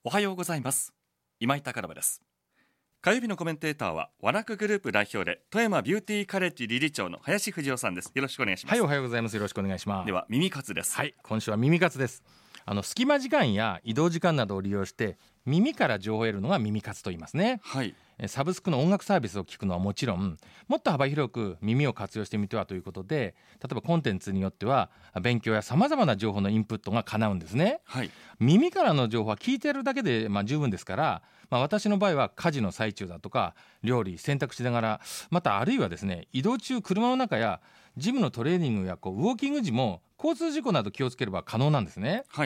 おはようございます。今井貴信です。火曜日のコメンテーターはワナクグループ代表で富山ビューティーカレッジ理事長の林藤夫さんです。よろしくお願いします。 はい、おはようございます。よろしくお願いします。 では耳活です。 はい、今週は耳活です。隙間時間や移動時間などを利用して耳から情報を得るのが耳活と言いますね。 はい。 サブスクの音楽サービスを聞くのはもちろん、もっと幅広く耳を活用してみてはということで、例えばコンテンツによっては勉強やさまざまな情報のインプットが叶うんですね。 はい。 耳からの情報は聞いてるだけで十分ですから、私の場合は家事の最中だとか料理洗濯しながら、またあるいはですね、移動中車の中やジムのトレーニングやウォーキング時も交通事故など気をつければ可能なんですね。 はい。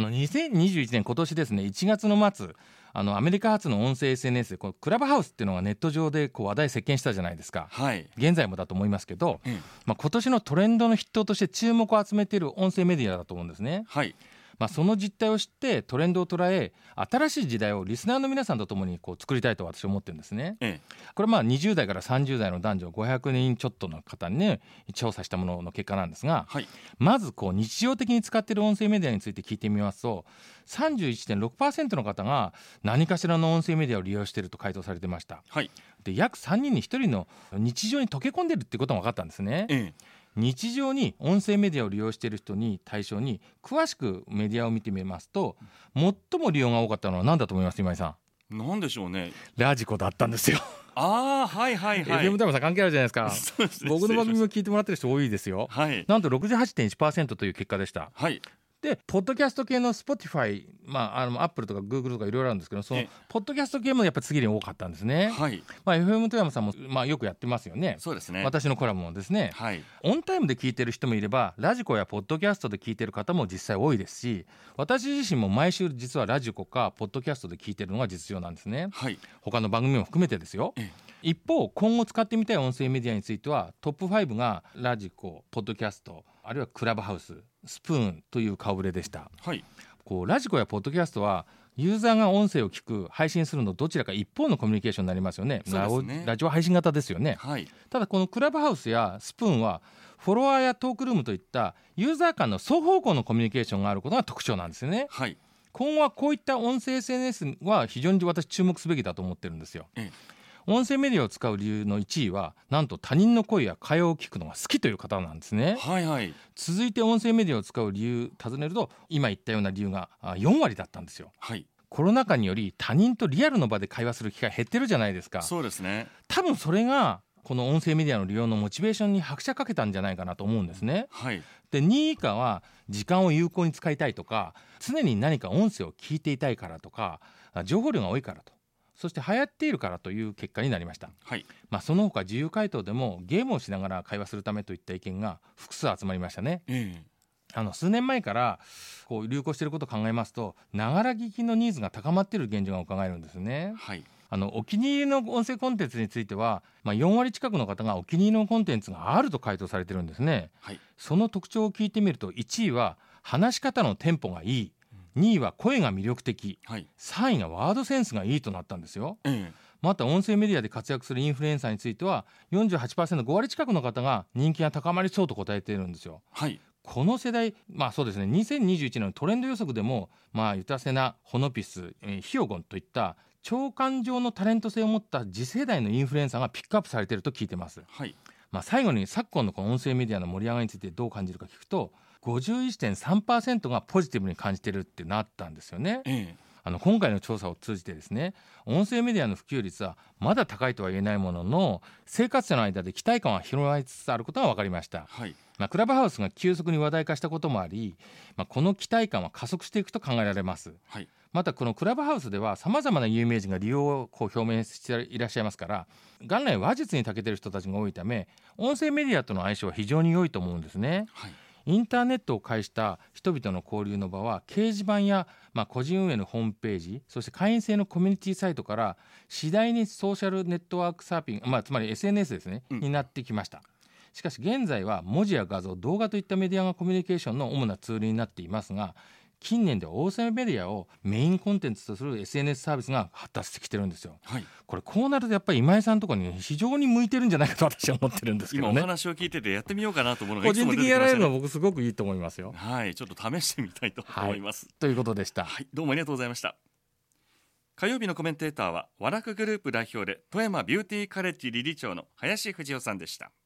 2021年今年ですね、1月の末、アメリカ発の音声 SNS でクラブハウスっていうのがネット上で話題席巻したじゃないですか。 はい。 現在もだと思いますけど、今年のトレンドの筆頭として注目を集めている音声メディアだと思うんですね。 はい。 その実態を知ってトレンドを捉え、新しい時代をリスナーの皆さんと共に作りたいと私は思ってるんですね。これは20代から30代の男女500人ちょっとの方にね、調査したものの結果なんですが、 はい。 まず日常的に使っている音声メディアについて聞いてみますと、31.6% の方が何かしらの音声メディアを利用していると回答されてました。 はい。 で、約3人に1人の日常に溶け込んでいるっていうことが分かったんですね。日常に音声メディアを利用している人に対象に詳しくメディアを見てみますと、最も利用が多かったのは何だと思います？今井さん。なんでしょうね。 ラジコだったんですよ。 はいはいはい。 FM タイムさん関係あるじゃないですか。 そうですね。 僕の番組を聞いてもらってる人多いですよ。 はい。 なんと 68.1% という結果でした。 はい。 で、ポッドキャスト系の Spotify、アップルとか Google とかいろいろあるんですけど、そのポッドキャスト系もやっぱり次に多かったんですね。 はい。 FM 富山さんもよくやってますよね。 そうですね。 私のコラムもですね。 はい。 オンタイムで聞いてる人もいれば、ラジコやポッドキャストで聞いてる方も実際多いですし、私自身も毎週実はラジコかポッドキャストで聞いてるのが実情なんですね。 はい。 他の番組も含めてですよ。一方、今後使ってみたい音声メディアについてはトップ5がラジコ、ポッドキャスト、あるいはクラブハウス、スプーンという顔ぶれでした。 はい。 ラジコやポッドキャストはユーザーが音声を聞く、配信するのどちらか一方のコミュニケーションになりますよね。 そうですね。 ラジオ配信型ですよね。 はい。 ただこのクラブハウスやスプーンはフォロワーやトークルームといったユーザー間の双方向のコミュニケーションがあることが特徴なんですよね。 はい。 今後はこういった音声 SNS は非常に私注目すべきだと思ってるんですよ。音声メディアを使う理由の1位は、なんと他人の声や会話を聞くのが好きという方なんですね。 はいはい。 続いて音声メディアを使う理由尋ねると、今言ったような理由が4割だったんですよ。 はい。 コロナ禍により他人とリアルの場で会話する機会減ってるじゃないですか。 そうですね。 多分それがこの音声メディアの利用のモチベーションに拍車かけたんじゃないかなと思うんですね。 はい。 で、2位以下は時間を有効に使いたいとか、常に何か音声を聞いていたいからとか、情報量が多いからと、そして流行っているからという結果になりました。 はい。 その他自由回答でもゲームをしながら会話するためといった意見が複数集まりましたね。数年前から流行していることを考えますと、ながら聞きのニーズが高まっている現状が伺えるんですね。 はい。 お気に入りの音声コンテンツについては、4割近くの方がお気に入りのコンテンツがあると回答されてるんですね。 はい。その特徴を聞いてみると、1位は話し方のテンポがいい、2位は声が魅力的、 はい、 3位がワードセンスがいいとなったんですよ。また音声メディアで活躍するインフルエンサーについては 48%、 5割近くの方が人気が高まりそうと答えているんですよ。 はい。 この世代、そうですね、2021年のトレンド予測でも、ユタセナ、ホノピス、ヒヨゴンといった長官上のタレント性を持った次世代のインフルエンサーがピックアップされていると聞いてます。 はい。 最後に昨今のこの音声メディアの盛り上がりについてどう感じるか聞くと、51.3% がポジティブに感じているってなったんですよね。今回の調査を通じてですね、音声メディアの普及率はまだ高いとは言えないものの、生活者の間で期待感は広がりつつあることが分かりました。 はい。 クラブハウスが急速に話題化したこともあり、この期待感は加速していくと考えられます。 はい。 またこのクラブハウスでは様々な有名人が利用を表明していらっしゃいますから、元来話術に長けている人たちが多いため、音声メディアとの相性は非常に良いと思うんですね。 はい。 インターネットを介した人々の交流の場は、掲示板や個人運営のホームページ、そして会員制のコミュニティサイトから次第にソーシャルネットワークサーフィング、つまり SNS ですね、になってきました。しかし現在は文字や画像、動画といったメディアがコミュニケーションの主なツールになっていますが、近年では音声メディアをメインコンテンツとする SNS サービスが発達してきてるんですよ。 はい、 これこうなるとやっぱり今井さんとかに非常に向いてるんじゃないかと私は思ってるんですけどね。 今お話を聞いててやってみようかなと思うのが個人的にやられるのは僕すごくいいと思いますよ。 はい、ちょっと試してみたいと思います。 ということでした。 はい、どうもありがとうございました。 火曜日のコメンテーターはワラクグループ代表で富山ビューティーカレッジ理事長の林藤夫さんでした。